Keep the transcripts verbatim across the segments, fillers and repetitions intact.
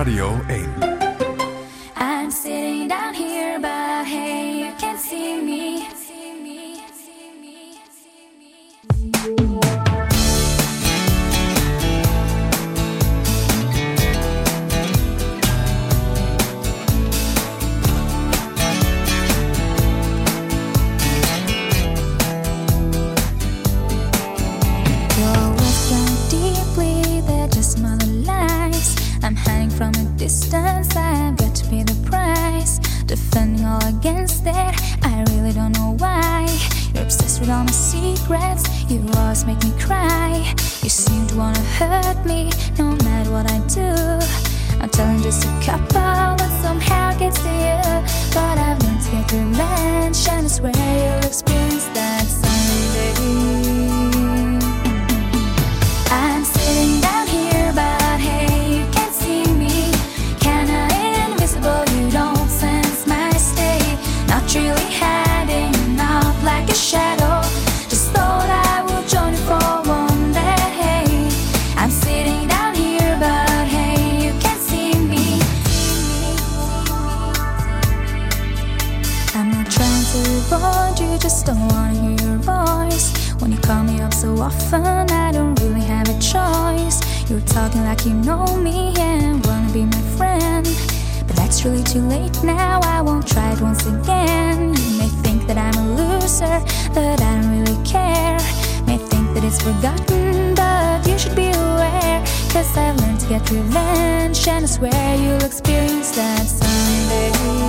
Radio één. I'm sitting down here, but hey, you can't see me. Distance, I've got to pay the price. Defending all against that, I really don't know why. You're obsessed with all my secrets, you always make me cry. You seem to wanna hurt me, no matter what I do. I'm telling just a couple, but somehow it gets to you. But I've learned to get revenge, and I swear you'll experience that someday. I'm sitting down here, but hey, you can't see me. You don't sense my state. Not really hiding out like a shadow. Just thought I would join you for one day. I'm sitting down here, but hey, you can't see me. I'm not trying to avoid you, just don't wanna hear your voice. When you call me up so often, I don't really have a choice. You're talking like you know me and wanna be my friend. But that's really too late now, I won't try it once again. You may think that I'm a loser, but I don't really care. May think that it's forgotten, but you should be aware. Cause I've learned to get revenge, and I swear you'll experience that someday.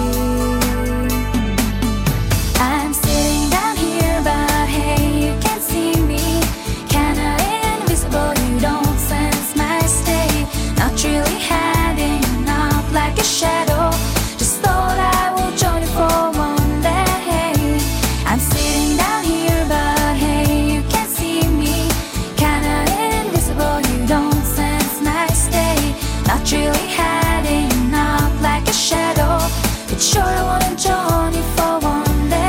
I'm sitting down here, but hey, you can't see me. Kinda invisible, you don't sense my state. Not really hiding like a shadow. Just thought I would join you for one day. I'm sitting down here, but hey, you can't see me. Kinda invisible, you don't sense my state. Not really hiding out like a shadow. But sure I wanna join you for one day.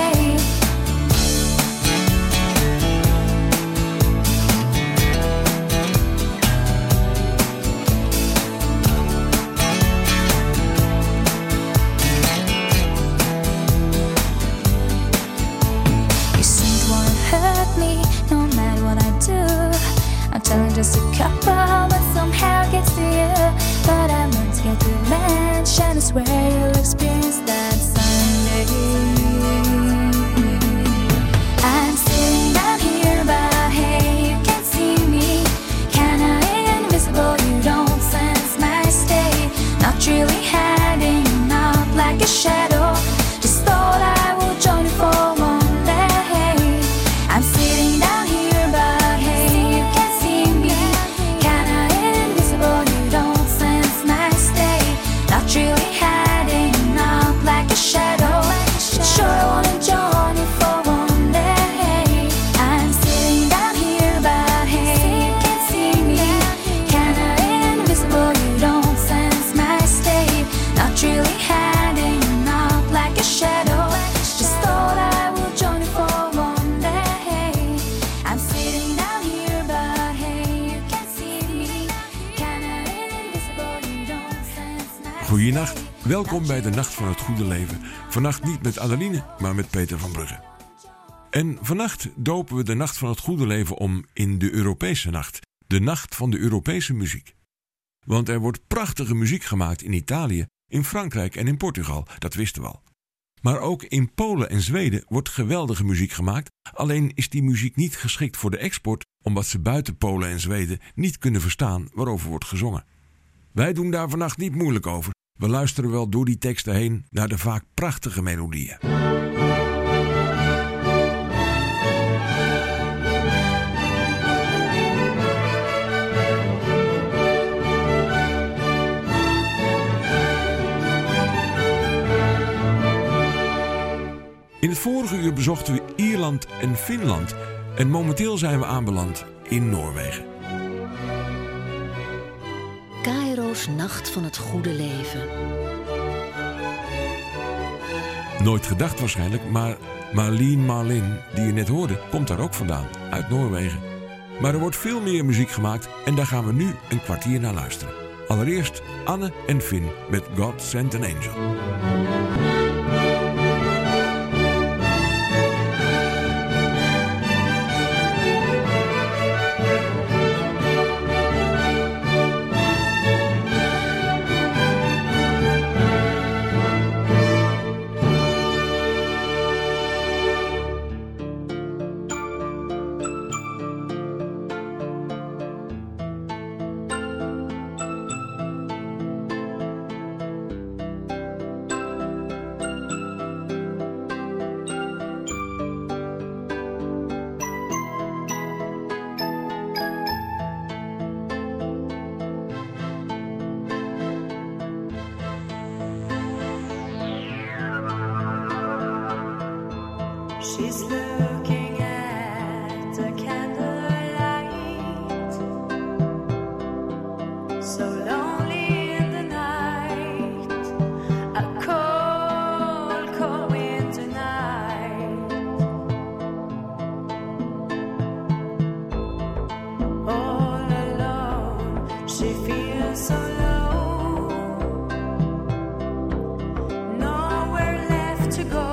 I'm telling just a couple, but somehow it gets to you. But I've learned to get revenge, and I swear you'll experience that someday. I'm sitting down here, but hey, you can't see me. Kinda invisible, you don't sense my state. Not really hiding out like a shadow. Just thought I would join you for one day. I'm sitting down here, but hey, you can't see me. Kinda invisible, you don't sense my state. Not really hiding out like a shadow. But sure I wanna join you for one day. I'm sitting down here, but hey, you can't see me. Kinda invisible, you don't sense my state. Not really hiding out like a shadow. Just thought I would join you for one day. I'm sitting down here, but hey, you can't see me. Kinda invisible, you don't sense my state. Goeienacht, welkom bij de Nacht van het Goede Leven. Vannacht niet met Adeline, maar met Peter van Brugge. En vannacht dopen we de Nacht van het Goede Leven om in de Europese nacht. De nacht van de Europese muziek. Want er wordt prachtige muziek gemaakt in Italië, in Frankrijk en in Portugal, dat wisten we al. Maar ook in Polen en Zweden wordt geweldige muziek gemaakt. Alleen is die muziek niet geschikt voor de export, omdat ze buiten Polen en Zweden niet kunnen verstaan waarover wordt gezongen. Wij doen daar vannacht niet moeilijk over. We luisteren wel door die teksten heen naar de vaak prachtige melodieën. In het vorige uur bezochten we Ierland en Finland en momenteel zijn we aanbeland in Noorwegen. Cairo's Nacht van het Goede Leven. Nooit gedacht waarschijnlijk, maar Marleen Marlin, die je net hoorde, komt daar ook vandaan, uit Noorwegen. Maar er wordt veel meer muziek gemaakt en daar gaan we nu een kwartier naar luisteren. Allereerst Anne en Finn met God Sent an Angel. She's looking at the candlelight, so lonely in the night, a cold, cold winter night. All alone, she feels so low, nowhere left to go.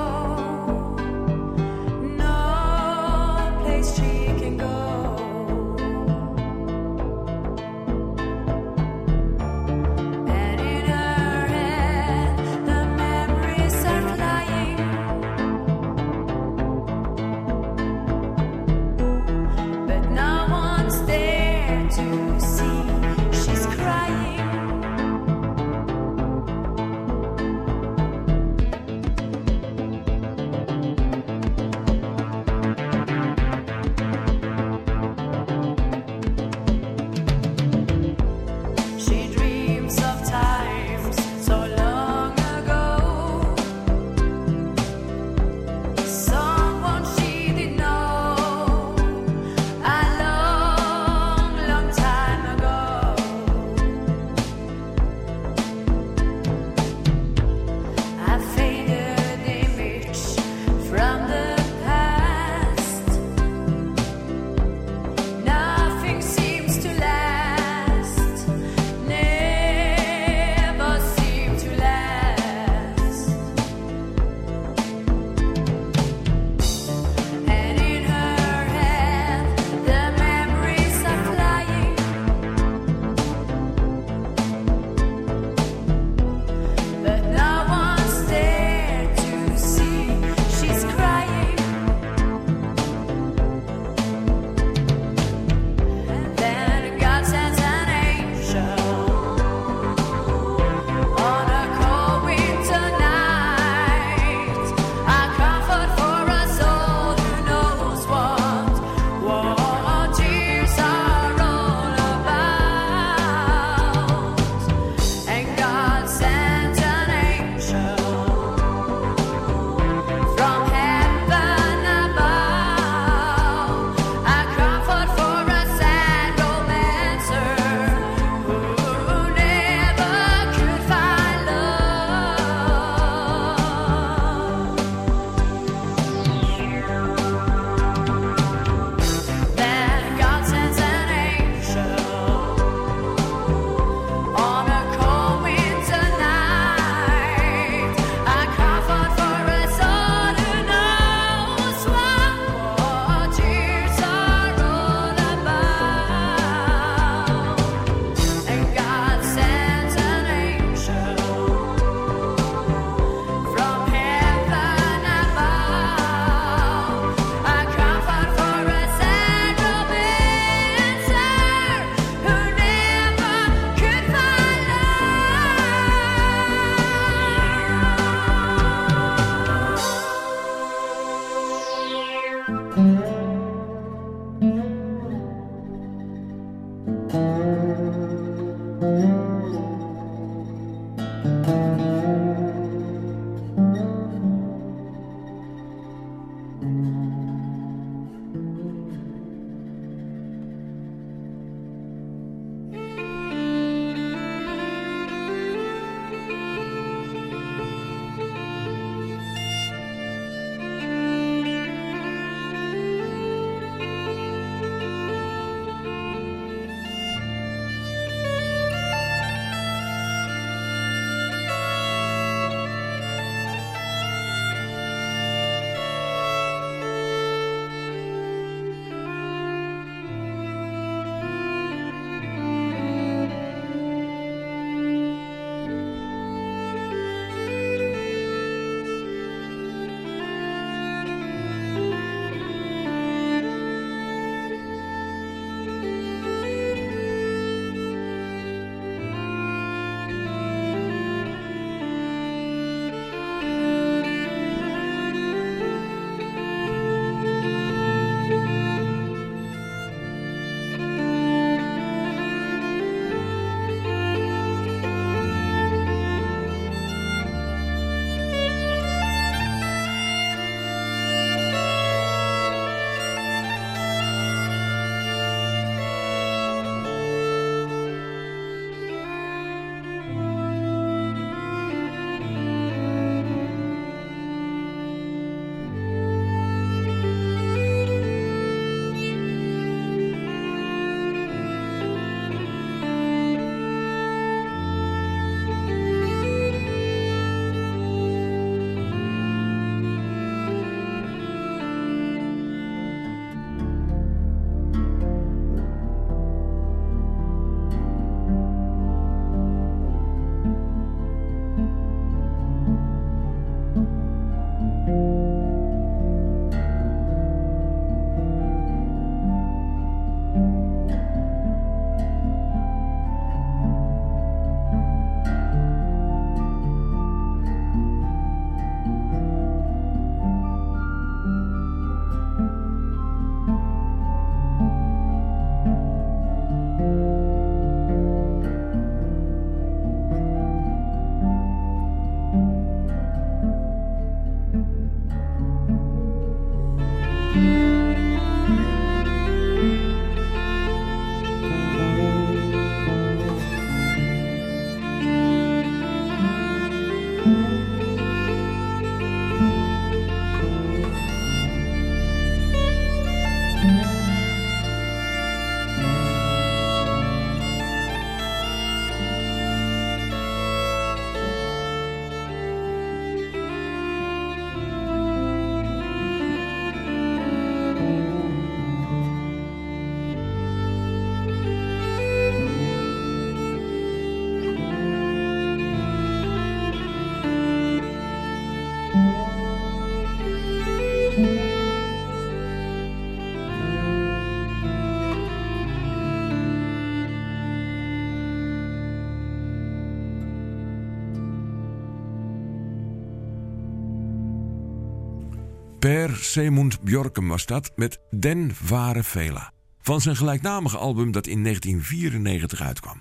Per Semund Bjorkum was dat met Den Vare Vela, van zijn gelijknamige album dat in negentien vierennegentig uitkwam.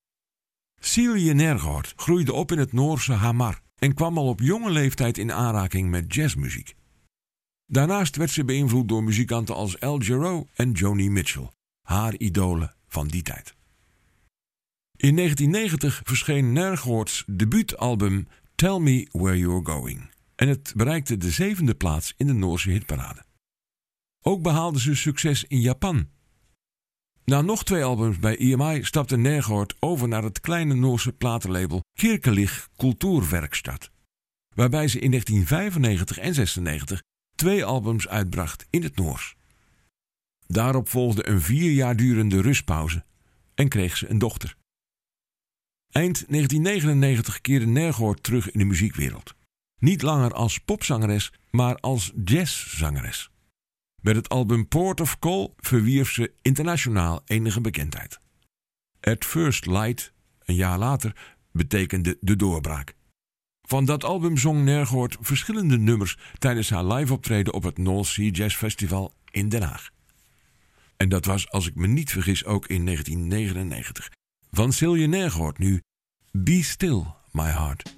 Silje Nergård groeide op in het Noorse Hamar en kwam al op jonge leeftijd in aanraking met jazzmuziek. Daarnaast werd ze beïnvloed door muzikanten als Al Jarreau en Joni Mitchell, haar idolen van die tijd. In negentien negentig verscheen Nergård's debuutalbum Tell Me Where You're Going en het bereikte de zevende plaats in de Noorse hitparade. Ook behaalde ze succes in Japan. Na nog twee albums bij E M I stapte Nergård over naar het kleine Noorse platenlabel Kirkelig Kulturverkstad, waarbij ze in negentien vijfennegentig en zesennegentig twee albums uitbracht in het Noors. Daarop volgde een vier jaar durende rustpauze en kreeg ze een dochter. Eind negentien negenennegentig keerde Nergård terug in de muziekwereld. Niet langer als popzangeres, maar als jazzzangeres. Met het album Port of Call verwierf ze internationaal enige bekendheid. At First Light, een jaar later, betekende de doorbraak. Van dat album zong Nergård verschillende nummers tijdens haar live-optreden op het North Sea Jazz Festival in Den Haag. En dat was, als ik me niet vergis, ook in negentien negenennegentig. Van Silje Nergård nu Be Still, My Heart.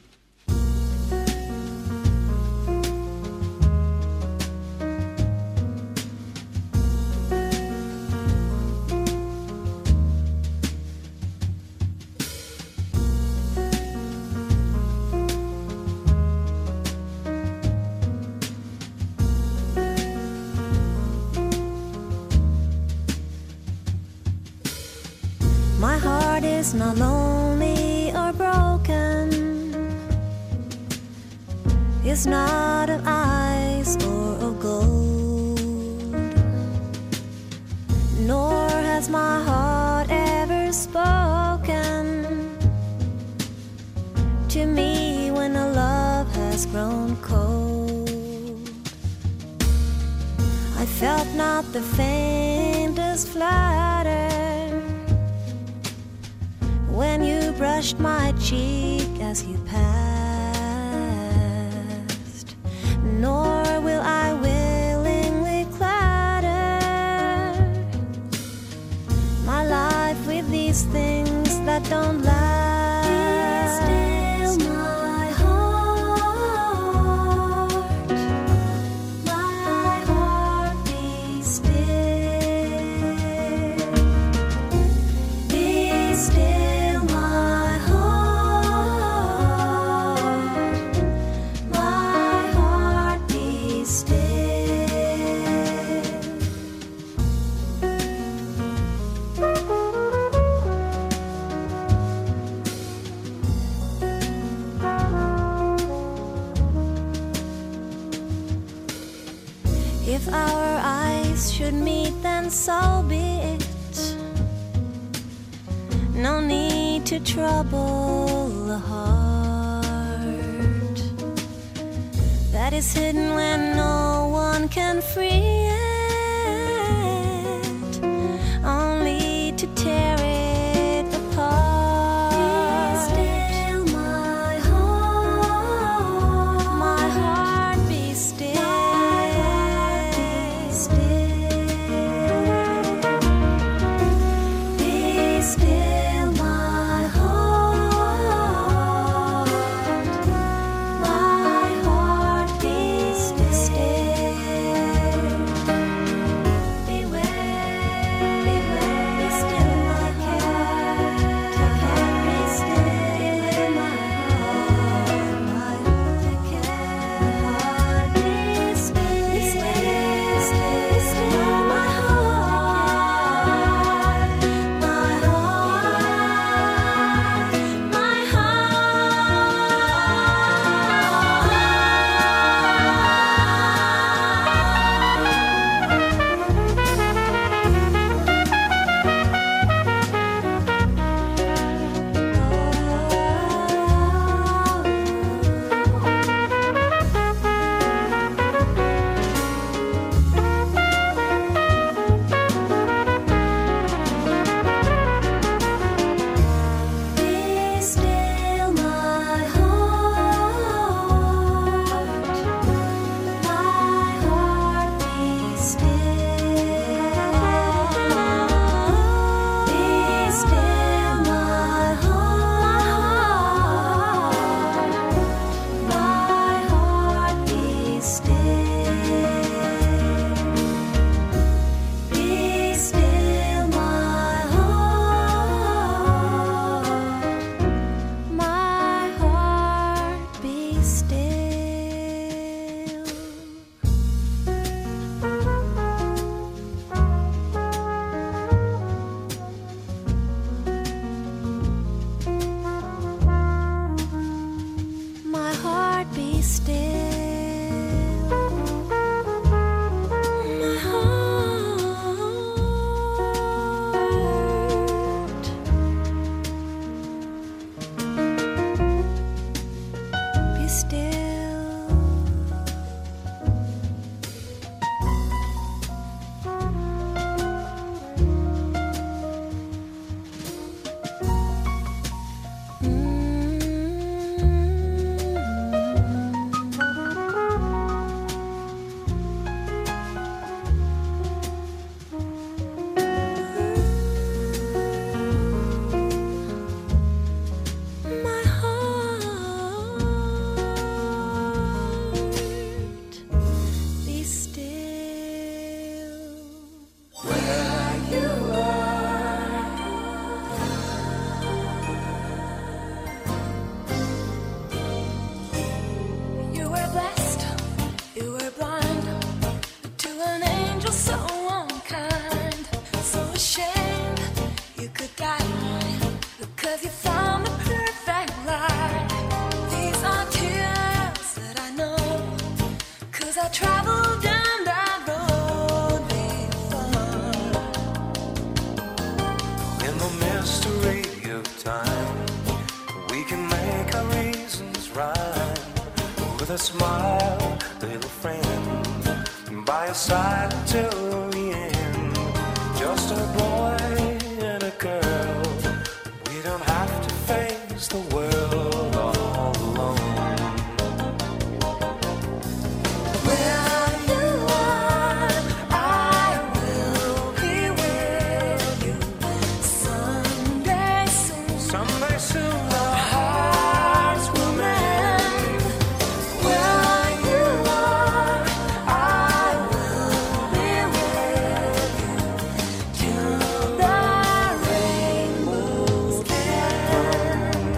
My heart is not lonely or broken. It's not of ice or of gold. Nor has my heart ever spoken to me when a love has grown cold. I felt not the faintest flutter when you brushed my cheek as you passed, nor will I willingly clatter my life with these things that don't last. Be still, my heart, my heart, be still, be still. If our eyes should meet, then so be it. No need to trouble the heart that is hidden when no one can free it, only to tear it apart. Be still, my heart, my heart, be still. with a smile, little friend, by your side till the end. Just a boy and a girl. We don't have to face the world all alone. Where you are, I will be with you. Someday soon, Someday soon our hearts will mend. Where you are, I will be with you till the rainbow's end.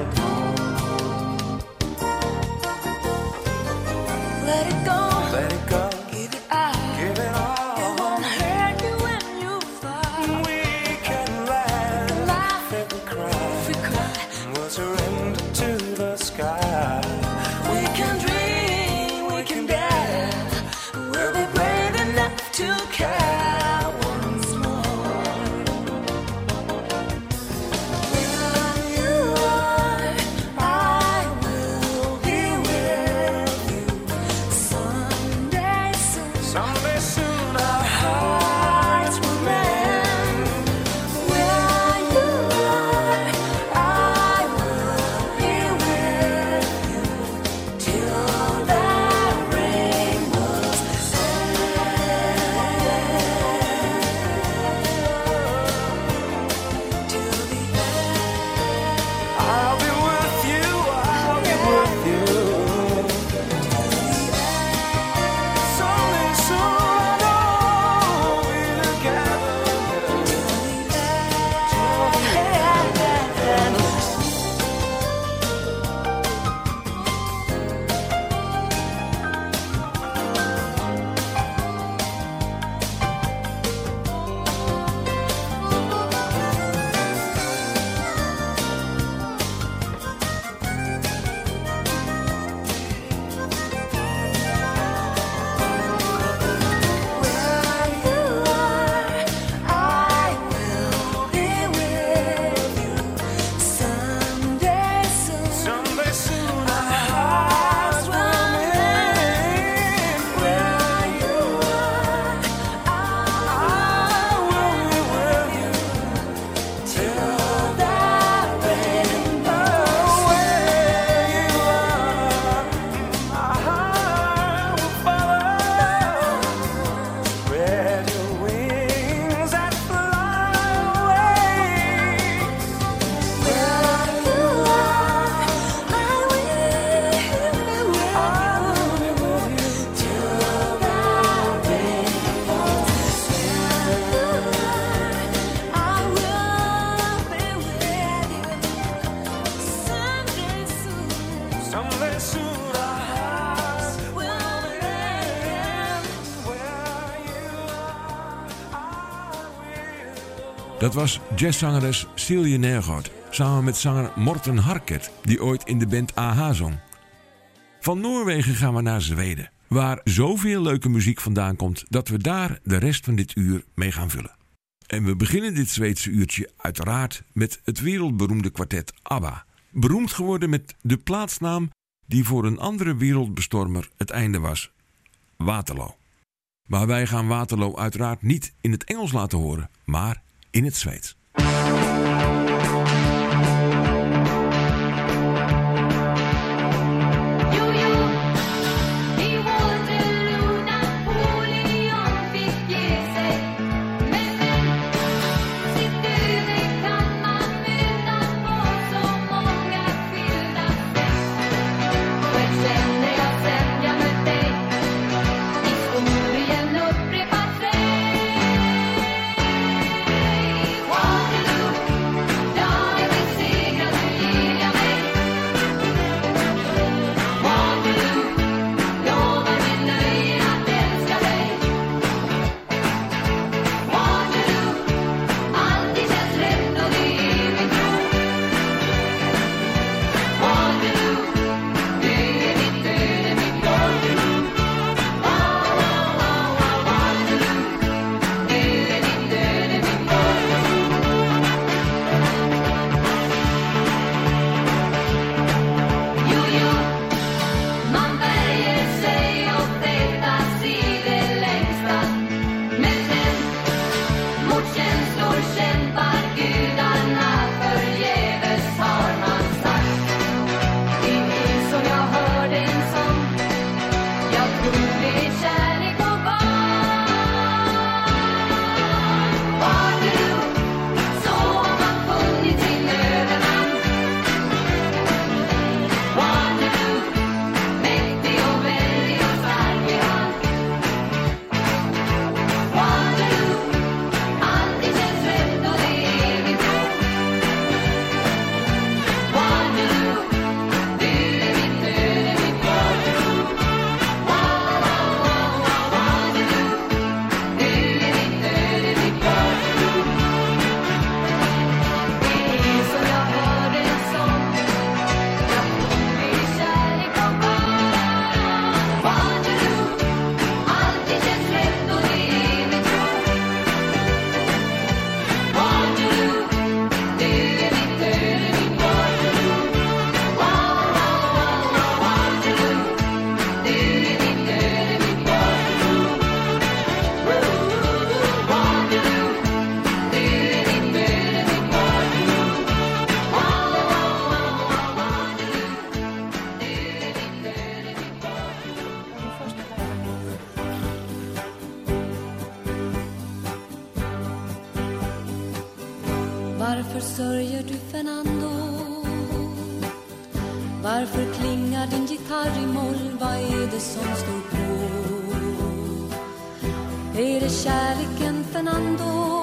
Let it go, let it go, give it out. give it It all. won't hurt you when you fall. We can laugh, Laugh if we cry. if we cry. We'll surrender to the sky. We can dream, we can dare. We'll be brave enough to care once more. Where you are, I will be with you. Someday soon, Someday soon our hearts will mend. Where you are, I will be with you till the rainbow's end. Till the end. I'll be with you, I'll be with you. Someday soon I know we're together. Where you are, I will be with you. Someday soon, Someday soon our hearts will mend. Where you are, I will be with you till the rainbow. where you are, my heart will follow. Spread your wings and fly away. Where you are, I will be with you till the rainbow's end. I will be with you someday soon. Someday soon our hearts Will mend. where you are, I will. Dat was jazzzangeres Celia Nergård samen met zanger Morten Harket, die ooit in de band A H zong. Van Noorwegen gaan we naar Zweden, waar zoveel leuke muziek vandaan komt dat we daar de rest van dit uur mee gaan vullen. En we beginnen dit Zweedse uurtje uiteraard met het wereldberoemde kwartet ABBA. Beroemd geworden met de plaatsnaam die voor een andere wereldbestormer het einde was: Waterloo. Maar wij gaan Waterloo uiteraard niet in het Engels laten horen, maar in het Zweeds. Jo, jo, i Waterloo Napoleon fick ge sig. Men sen, sitt öde kan man möta på så många skilda sätt. Själv känner jag sen jag mött dig, historien upprepar sig. Waterloo Varför sörjer du Fernando? Varför klingar din gitarr i moll? Vad är det som står på? Är det kärleken Fernando?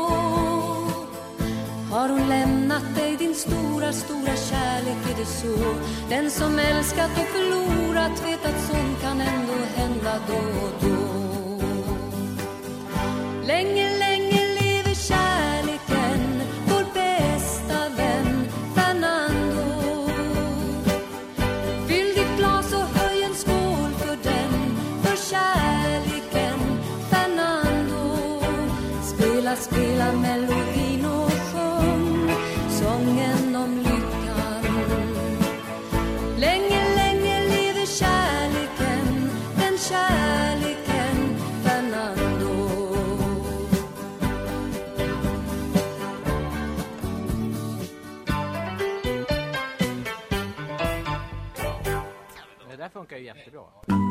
Har hon lämnat dig din stora, stora kärlek? Är det så? Den som älskat och förlorat vet att sånt kan ändå hända då och då. Länge, länge lever kärleken, vår bästa vän Fernando. Fyll ditt glas och höj en skål för den, för kärleken Fernando. Spela, spela melodin och sjung sången om lyckan. Länge, länge lever kärleken, den kärleken Fernando. Det där funkar ju jättebra.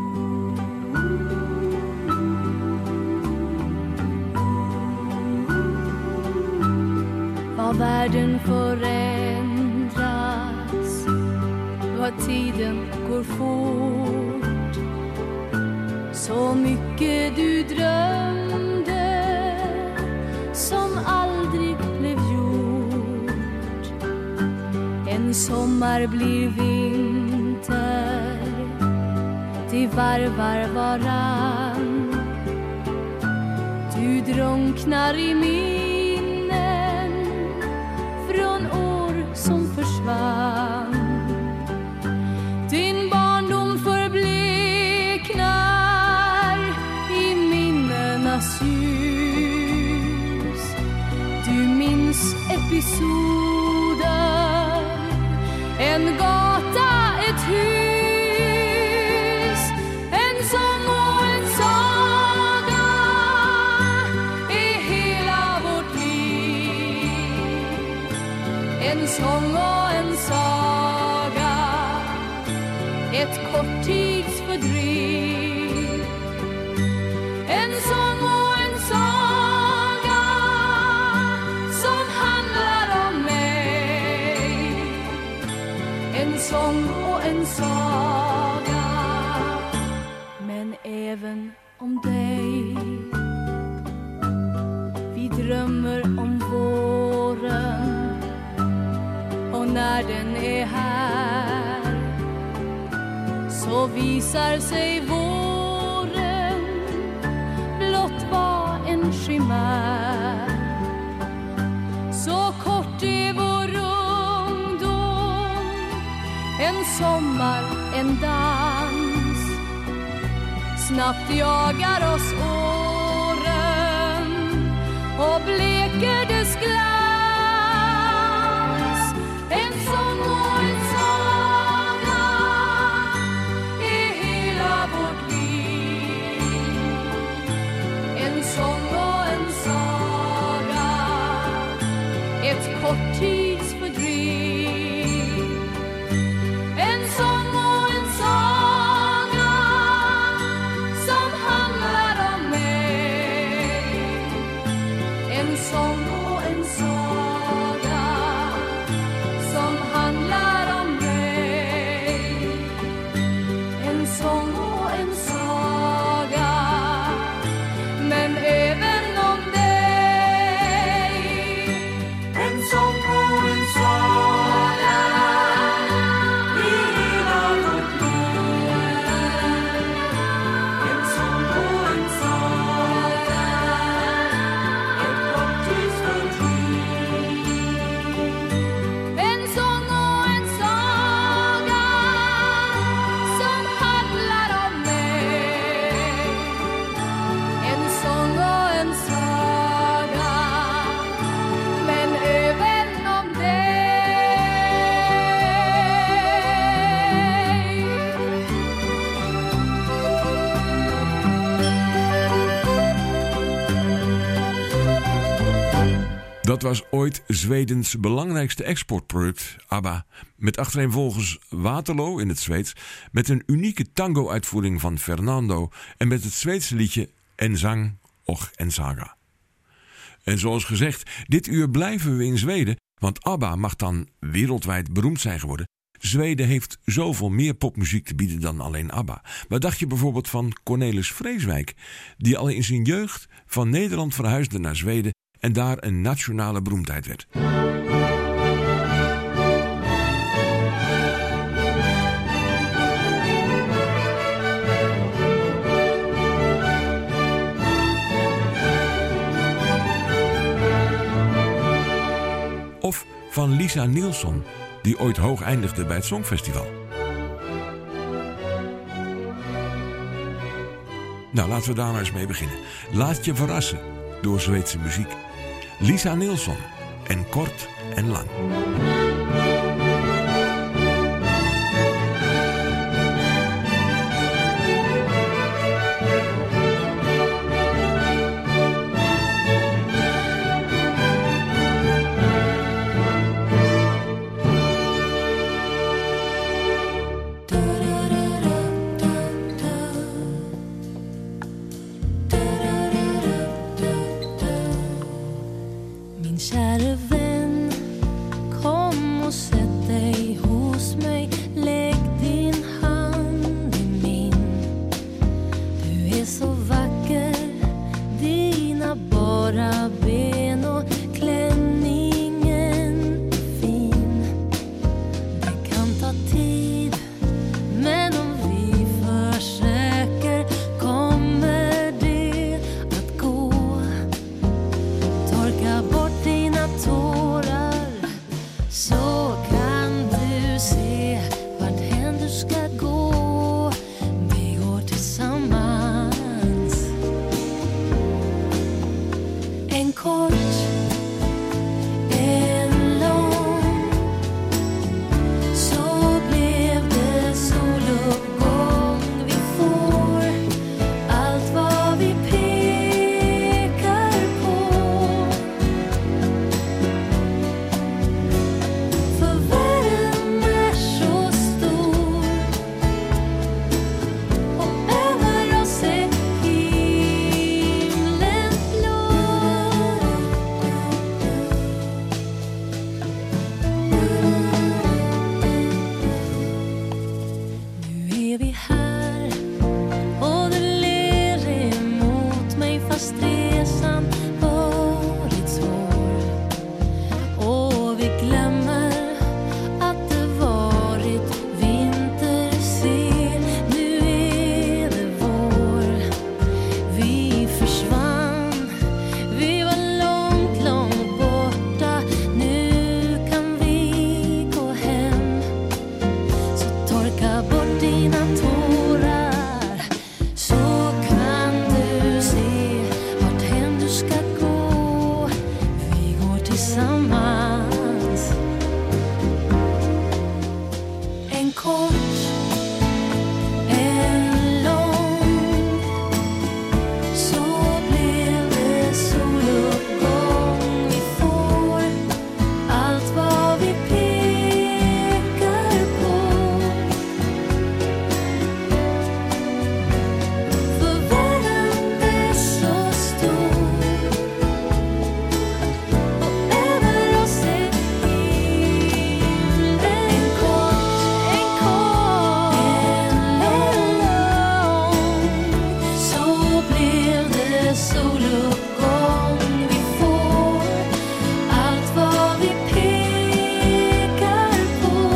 Vad världen förändras, vad tiden går fort. Så mycket du drömde som aldrig blev gjort. En sommar blir vinter, de varvar varann. Du drunknar i minnen från år som försvann. Din barndom förbleknar i minnenas ljus. Du minns episoder, en gata, ett hus, en sång och en saga är hela vårt liv. En sång och en saga, ett korttidsfördriv. En sång och en saga som handlar om mig. En sång och en saga, men även om dig. Vi drömmer om våren, och när den är här så visar sig våren blott var en skimär. Så kort är vår ungdom, en sommar, en dans. Snabbt jagar oss åren och bleker dess glans. En sång och en saga är hela vårt liv. En sång och en saga, ett korttidsfördriv. En sång och en saga som handlar om mig. En sång och en saga som handlar om mig. En sång och en saga, men även om dig. En sång och en saga i hela vårt liv. En sång och en saga, ett korttidsfördriv. En sång och en saga som handlar om mig. En sång och en saga, men även om dig. Dat was ooit Zwedens belangrijkste exportproduct, ABBA, met achtereenvolgens Waterloo in het Zweeds, met een unieke tango-uitvoering van Fernando en met het Zweedse liedje En zang och en saga. En zoals gezegd, dit uur blijven we in Zweden Want ABBA mag dan wereldwijd beroemd zijn geworden. Zweden heeft zoveel meer popmuziek te bieden dan alleen ABBA. Wat dacht je bijvoorbeeld van Cornelis Vreeswijk, die al in zijn jeugd van Nederland verhuisde naar Zweden en daar een nationale beroemdheid werd? Of van Lisa Nilsson, die ooit hoog eindigde bij het Songfestival. Nou, laten we daar maar eens mee beginnen. Laat je verrassen door Zweedse muziek. Lisa Nilsson en Kort en Lang. Min kära vän, kom och sätt dig hos mig. Lägg din hand i min. Du är så vacker, dina bara ben och klänningen är fin. Det kan ta tid, men om vi försöker kommer det att gå. Torka bort dina tårar, så kan du se varthän du ska gå. Vi går tillsammans. En kort, en lång, så blev det soluppgång. Vi får allt vad vi pekar på. För världen är så stor och över oss är himlen blå. Nu är vi här och du ler emot mig fast resan varit svår. Och vi glömmer att det varit vintersen. Nu är det vår. Vi försvann, vi var långt, långt borta. Nu kan vi gå hem. Så torka bort dina tårar, så kan du se varthän du ska gå. Vi går tillsammans. En kort, en lång, så blev det soluppgång. Vi får allt vad vi pekar på. För världen är så stor och över oss är himlen. En kort, en kort, en lång, så blev det soluppgång. Vi får allt vad vi pekar på.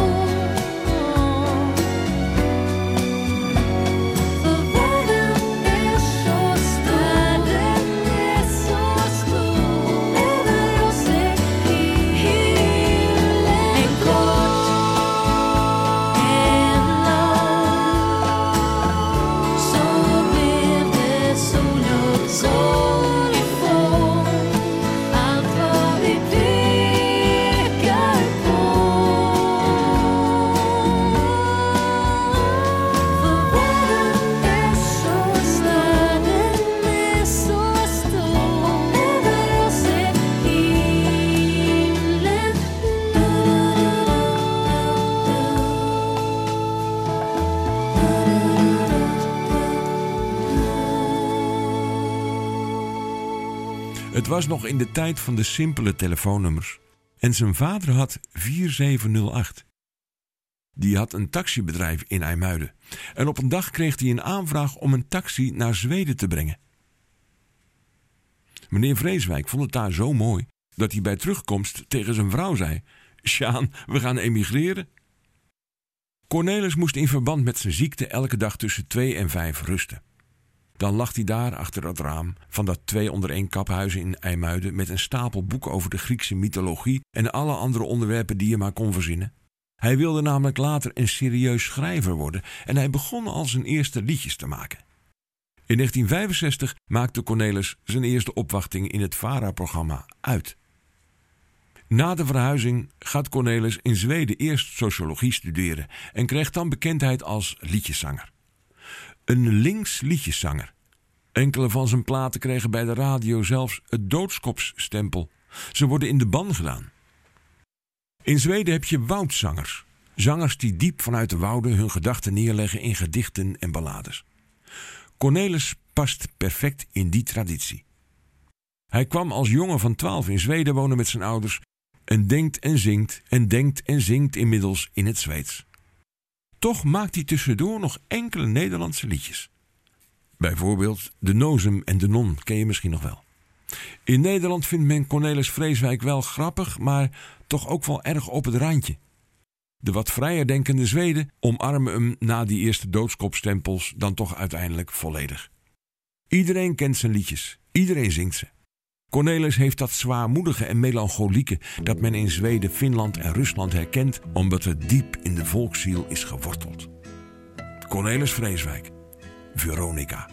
För världen är så stor, världen är så stor, över oss är himlen. En kort, en lång, så blev det soluppgång. Vi får allt vad vi pekar på. För världen är så stor, den är så stor, över oss är himlen. Het was nog in de tijd van de simpele telefoonnummers en zijn vader had vier zeven nul acht. Die had een taxibedrijf in IJmuiden en op een dag kreeg hij een aanvraag om een taxi naar Zweden te brengen. Meneer Vreeswijk vond het daar zo mooi dat hij bij terugkomst tegen zijn vrouw zei: Sjaan, we gaan emigreren. Cornelis moest in verband met zijn ziekte elke dag tussen twee en vijf rusten. Dan lag hij daar achter dat raam van dat twee onder één kaphuizen in IJmuiden met een stapel boeken over de Griekse mythologie en alle andere onderwerpen die je maar kon verzinnen. Hij wilde namelijk later een serieus schrijver worden en hij begon al zijn eerste liedjes te maken. In negentien vijfenzestig maakte Cornelis zijn eerste opwachting in het VARA-programma Uit. Na de verhuizing gaat Cornelis in Zweden eerst sociologie studeren en krijgt dan bekendheid als liedjeszanger. Een links liedjeszanger. Enkele van zijn platen kregen bij de radio zelfs het doodskopsstempel. Ze worden in de ban gedaan. In Zweden heb je woudzangers. Zangers die diep vanuit de wouden hun gedachten neerleggen in gedichten en ballades. Cornelis past perfect in die traditie. Hij kwam als jongen van twaalf in Zweden wonen met zijn ouders en denkt en zingt en denkt en zingt inmiddels in het Zweeds. Toch maakt hij tussendoor nog enkele Nederlandse liedjes. Bijvoorbeeld De Nozem en de Non ken je misschien nog wel. In Nederland vindt men Cornelis Vreeswijk wel grappig, maar toch ook wel erg op het randje. De wat vrijer denkende Zweden omarmen hem na die eerste doodskopstempels dan toch uiteindelijk volledig. Iedereen kent zijn liedjes, iedereen zingt ze. Cornelis heeft dat zwaarmoedige en melancholieke dat men in Zweden, Finland en Rusland herkent, omdat het diep in de volksziel is geworteld. Cornelis Vreeswijk, Veronica.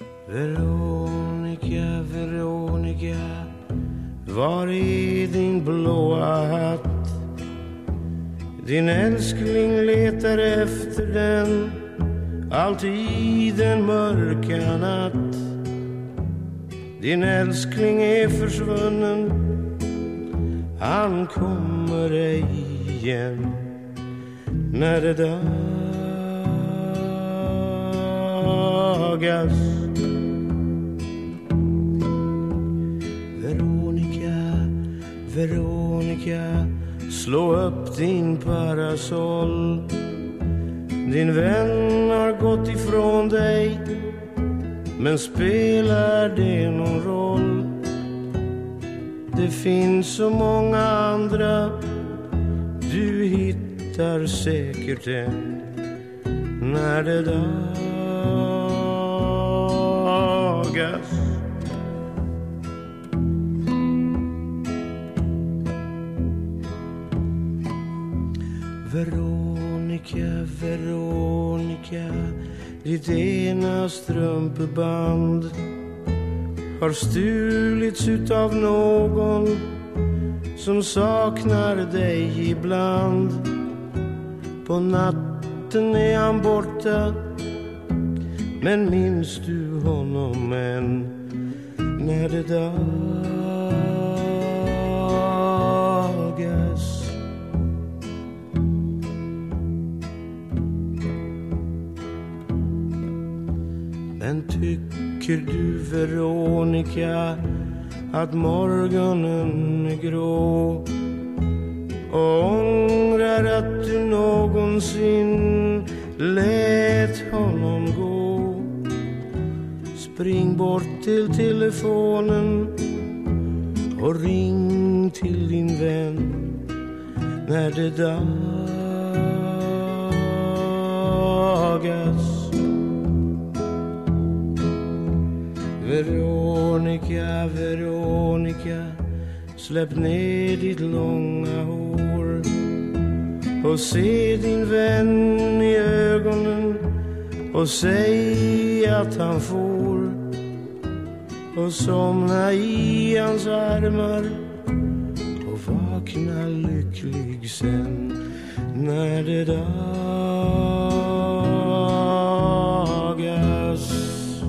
Veronica, Veronica, var är din blåa hatt? Din älskling letar efter den, alltid den mörka natt. Din älskling är försvunnen, han kommer ej igen när det dagas. Veronica, Veronica, slå upp din parasoll. Din vän har gått ifrån dig, men spelar det någon roll? Det finns så många andra, du hittar säkert en när det dagas. Veronica, Veronica, ditt ena strumpeband har stulits utav någon som saknar dig ibland. På natten är han borta, men minns du honom än när det dagas? Men tycker du, Veronica, att morgonen är grå och ångrar att du någonsin lät honom gå? Spring bort till telefonen och ring till din vän när det dagas. Veronica, Veronica, släpp ner ditt långa hår och se din vän i ögonen och säg att han får och somna i hans armar och vakna lycklig sen när det dagas.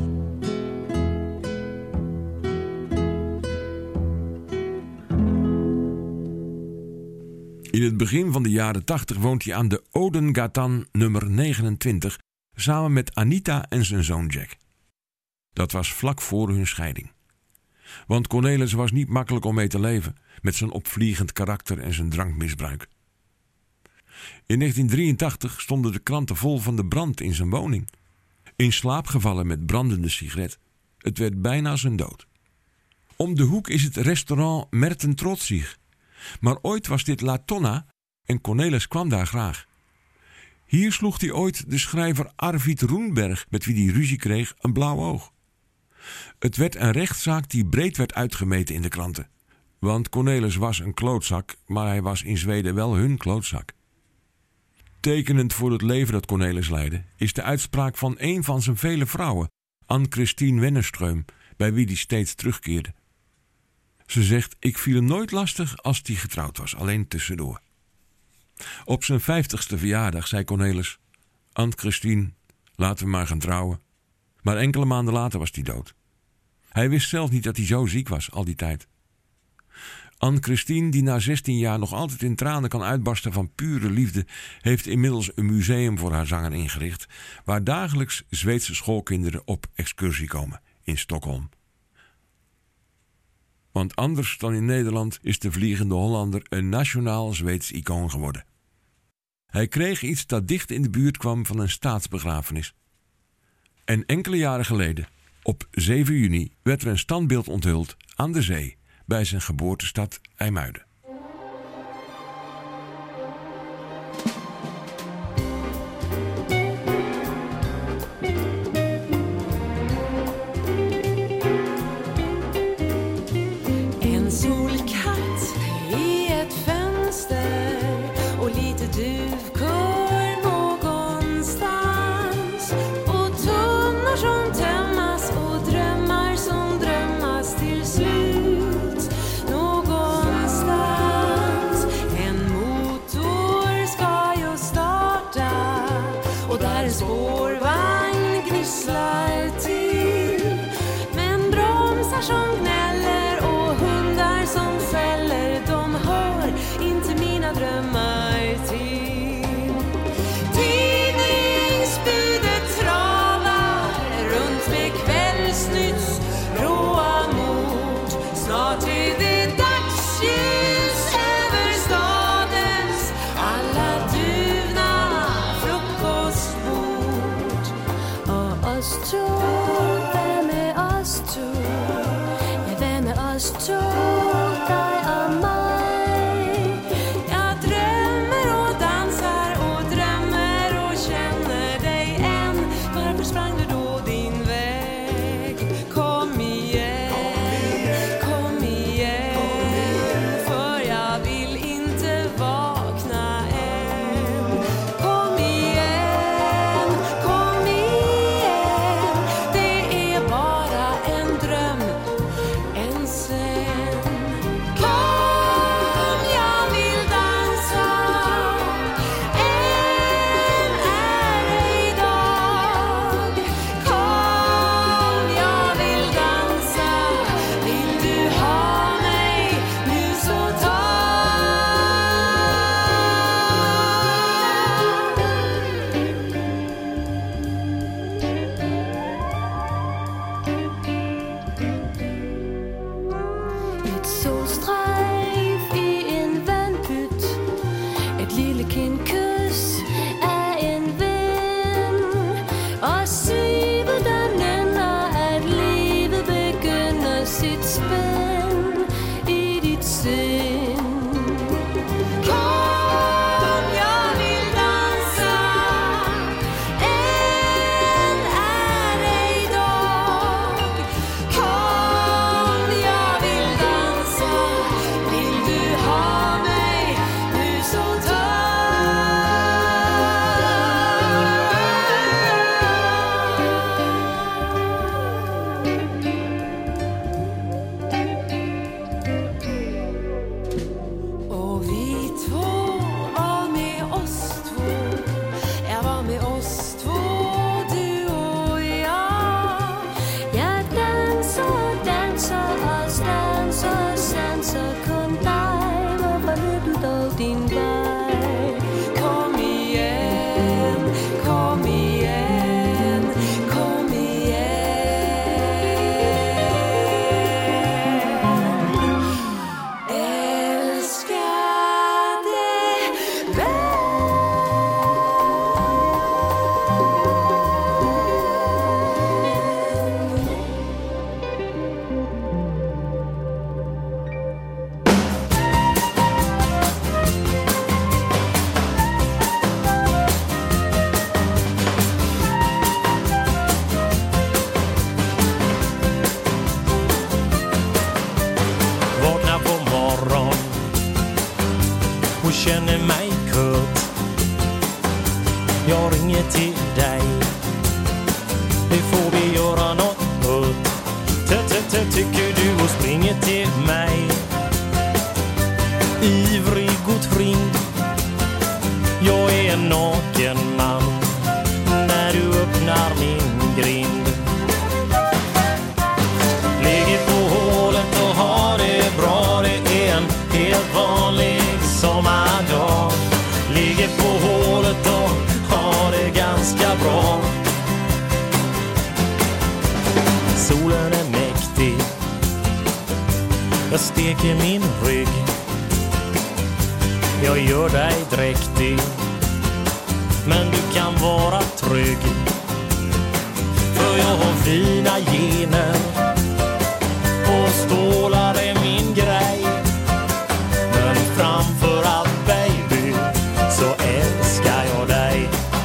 In het begin van de jaren tachtig woont hij aan de Odengatan nummer negenentwintig samen met Anita en zijn zoon Jack. Dat was vlak voor hun scheiding. Want Cornelis was niet makkelijk om mee te leven, met zijn opvliegend karakter en zijn drankmisbruik. In negentien drieëntachtig stonden de kranten vol van de brand in zijn woning. In slaap gevallen met brandende sigaret. Het werd bijna zijn dood. Om de hoek is het restaurant Merten Trotzig. Maar ooit was dit La Tonna en Cornelis kwam daar graag. Hier sloeg hij ooit de schrijver Arvid Roenberg, met wie hij ruzie kreeg, een blauw oog. Het werd een rechtszaak die breed werd uitgemeten in de kranten. Want Cornelis was een klootzak, maar hij was in Zweden wel hun klootzak. Tekenend voor het leven dat Cornelis leidde, is de uitspraak van een van zijn vele vrouwen, Anne-Christine Wennerström, bij wie hij steeds terugkeerde. Ze zegt, ik viel hem nooit lastig als hij getrouwd was, alleen tussendoor. Op zijn vijftigste verjaardag zei Cornelis, Anne-Christine, laten we maar gaan trouwen. Maar enkele maanden later was hij dood. Hij wist zelf niet dat hij zo ziek was al die tijd. Anne-Christine, die na zestien jaar nog altijd in tranen kan uitbarsten van pure liefde, heeft inmiddels een museum voor haar zanger ingericht, waar dagelijks Zweedse schoolkinderen op excursie komen in Stockholm. Want anders dan in Nederland is de Vliegende Hollander een nationaal Zweeds icoon geworden. Hij kreeg iets dat dicht in de buurt kwam van een staatsbegrafenis. En enkele jaren geleden, op zeven juni, werd er een standbeeld onthuld aan de zee bij zijn geboortestad IJmuiden. En solkatt i ett fönster och lite duvkör någonstans och tunnor som tömmas och drömmar som drömmas till slut någonstans. En motor ska ju starta och där en spårvagn gnisslar till, men bromsar som gnäller och hundar som fäller, de hör inte mina drömmar till. Tidningsbudet travar runt med kvällsnytts råa mord. Snart är det dagsljus över stadens alla duvna frukostbord. Och oss tror, vem är oss tror? Ja, vem är oss tror? Dig och mig. Jag drömmer och dansar och drömmer och känner dig än. Varför sprang du då din väg? Kom igen, kom igen, för jag vill inte vakna än. Kom igen, kom igen, det är bara en dröm, en sen. Kom, jag vill dansa, än är det idag. Kom, jag vill dansa, vill du ha mig nu så ta. Et solstrejf i en vandpyt, et lille kindkys af en ven, og se hvordan nænner at livet begynder sit spænd i dit sind. Kom, jeg vil dansa, än är det idag. Kom, jag vill dansa, känner mig kort. Jag ringer till dig. Det får vi göra något åt. Tycker du och springer till mig. Ivrig och tring. Jag är en naken man när du öppnar min grind. Ligger på hålet och har det bra. Det är en helt vanlig sommardag. Ligger på hålet och har det ganska bra. Solen är mäktig. Jag steker min rygg. Jag gör dig dräktig. Men du kan vara trygg. För jag har fina gener. Och stålar är min grej. Men framför allt baby så älskar jag dig.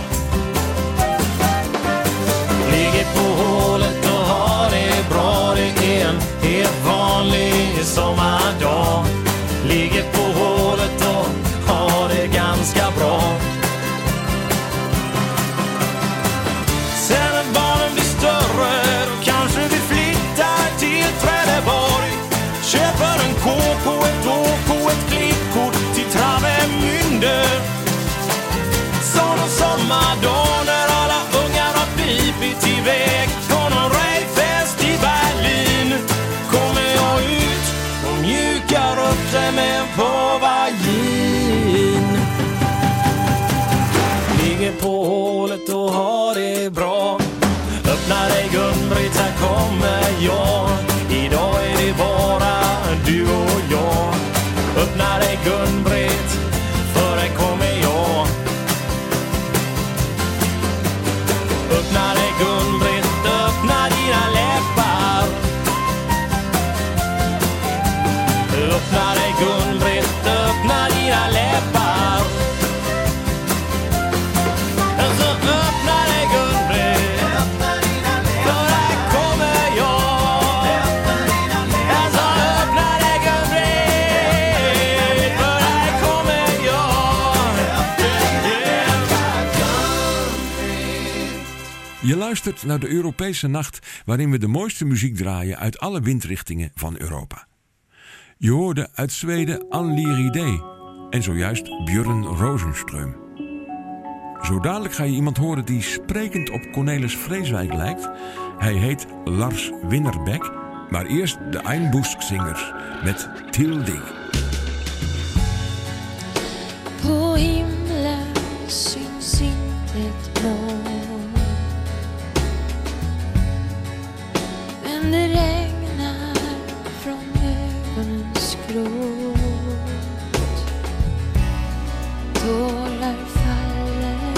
Ligger på hålet och har det bra. Det är en helt vanlig sommardag. Ligger på hålet och har det ganska bra. Sen när barnen blir större då kanske vi flyttar till Trelleborg. Köper en kåk och ett åk och ett klippkort till Travemünde. Sån och sommardag när alla ungar har pipit iväg på någon rejfest i Berlin. Kommer jag ut och mjukar upp det med en påvagin. Ligger på hålet och har det bra. Öppna dig Gun-Britt, här kommer jag. Idag är det bara du och jag. Öppna dig Gun-Britt, för här kommer jag. Öppna dig Gun-Britt, öppna dina läppar. Öppna dig Gun-Britt, öppna dina läppar. Alltså öppna dig Gun-Britt, för här kommer jag. Alltså öppna dig Gun-Britt, för här kommer jag. Je luistert naar de Europese nacht waarin we de mooiste muziek draaien uit alle windrichtingen van Europa. Je hoorde uit Zweden Anne Liridé en zojuist Björn Rosenström. Zo dadelijk ga je iemand horen die sprekend op Cornelis Vreeswijk lijkt. Hij heet Lars Winnerbäck, maar eerst de Einbuskzingers met Tilde. På himlen syns inte ett moln. Men det regnar från ögonens gråt. Tårar faller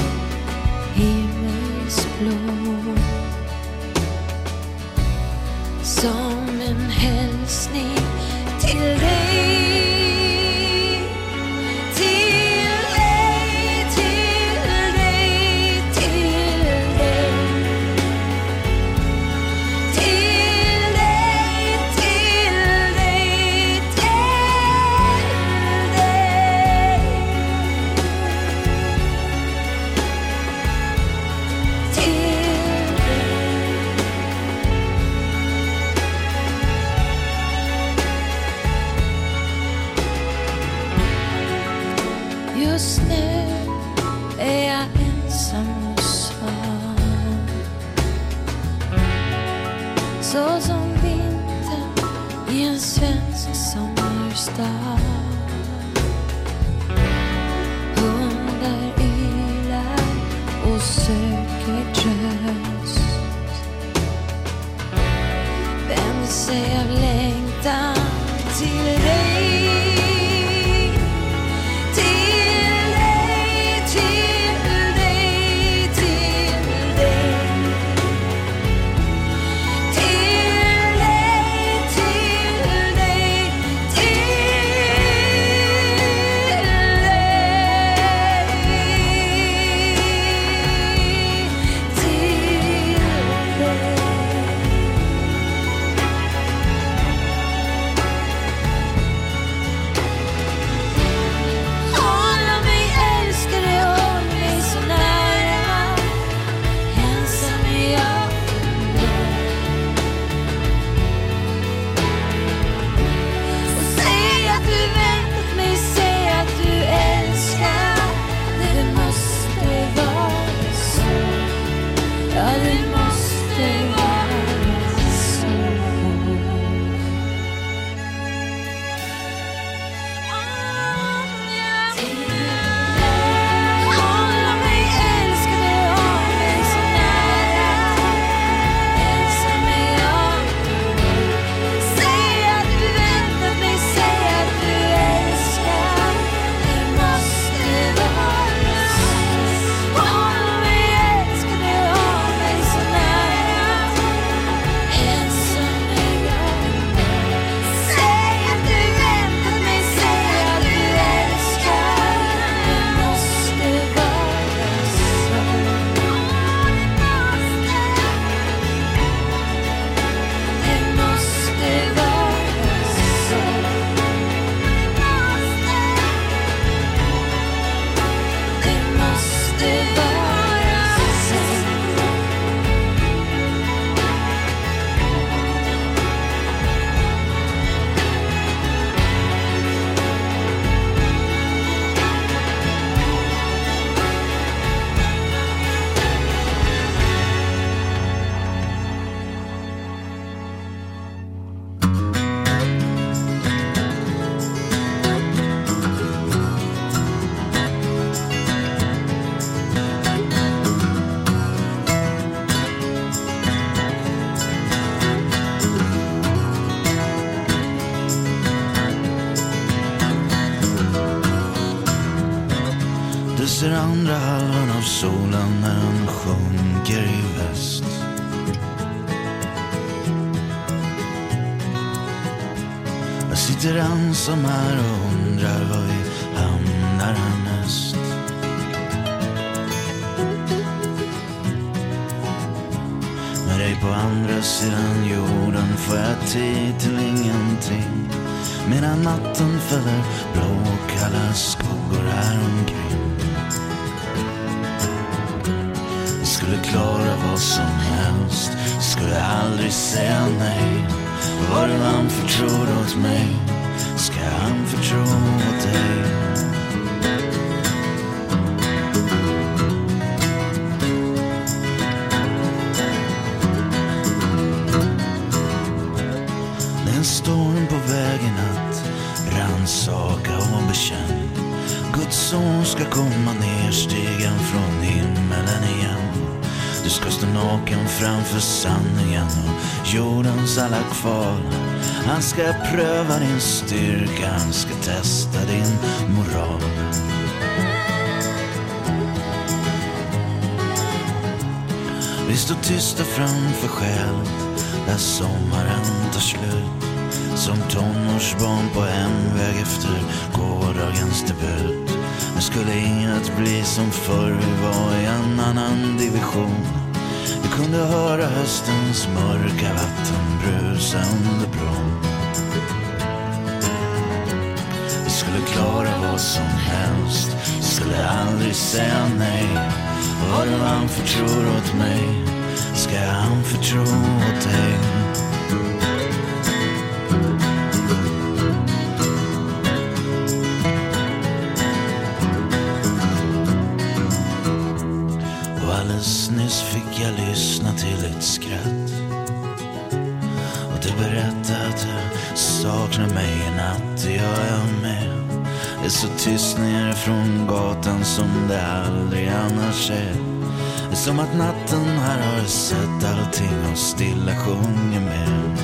himmelsblå. Som en hälsning till dig. Till dig, till dig, till dig. Till dig, till dig, till dig. Till dig. Just nu är jag ensam och svag. Så som vintern i en svensk sommarstad. Hundar ylar och söker tröst. Vänder sig av längtan till dig. Till dig, sitter andra halvan av solen när den sjunker i väst. Jag sitter ensam här och undrar var vi hamnar härnäst. Med dig på andra sidan jorden får jag tid till ingenting. Medan natten fäller blå och kalla skuggor här omkring. Jag skulle klara vad som helst, skulle aldrig säga nej. Vad du han förtror åt mig, ska han förtro åt dig. Det är en storm på vägen att rannsaka och bekänn. Guds son ska komma ner stigen från himmelen igen. Du ska stå naken framför sanningen och jordens alla kval. Han ska pröva din styrka, han ska testa din moral. Vi står tysta framför skälet där sommaren tar slut. Som tonårsbarn på hemväg efter gårdagens debut. Men skulle inget bli som förr, vi var i en annan division. Vi kunde höra höstens mörka vatten brusa under bron. Vi skulle klara vad som helst, skulle aldrig säga nej. Vad du han förtror åt mig, ska han förtro åt dig. Alldeles nyss fick jag lyssna till ett skratt. Och du berättade att du saknar mig i natt. Det gör jag med. Det är så tyst ner från gatan som det aldrig annars är. Det är som att natten här har sett allting och stilla sjunger med.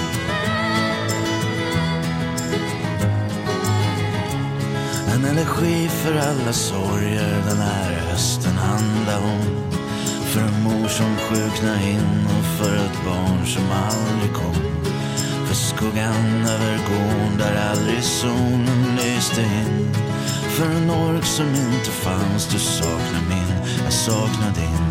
En elegi för alla sorger den här hösten handlar om. För en mor som sjuknar in och för ett barn som aldrig kom. För skuggan över gården där aldrig solen lyste in. För en ork som inte fanns, du saknar min, jag saknar din.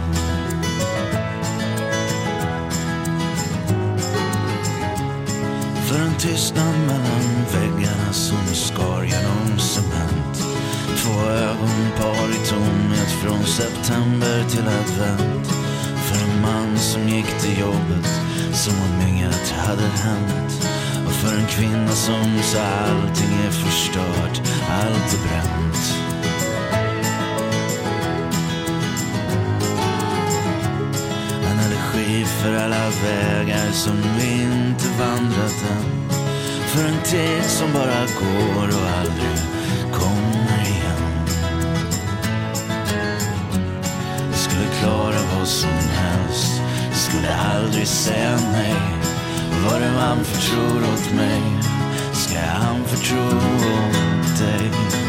För en tystnad mellan väggarna som skar genom cement. Två ögonpar i tomhet från september till advent. För en man som gick till jobbet som om inget hade hänt. Och för en kvinna som sa allting är förstört, allt är bränt. En elegi för alla vägar som vi inte vandrat än. För en tid som bara går och aldrig kommer igen. Jag skulle klara vad som helst, jag skulle aldrig säga nej. Vad det man förtror åt mig, ska han förtro åt dig.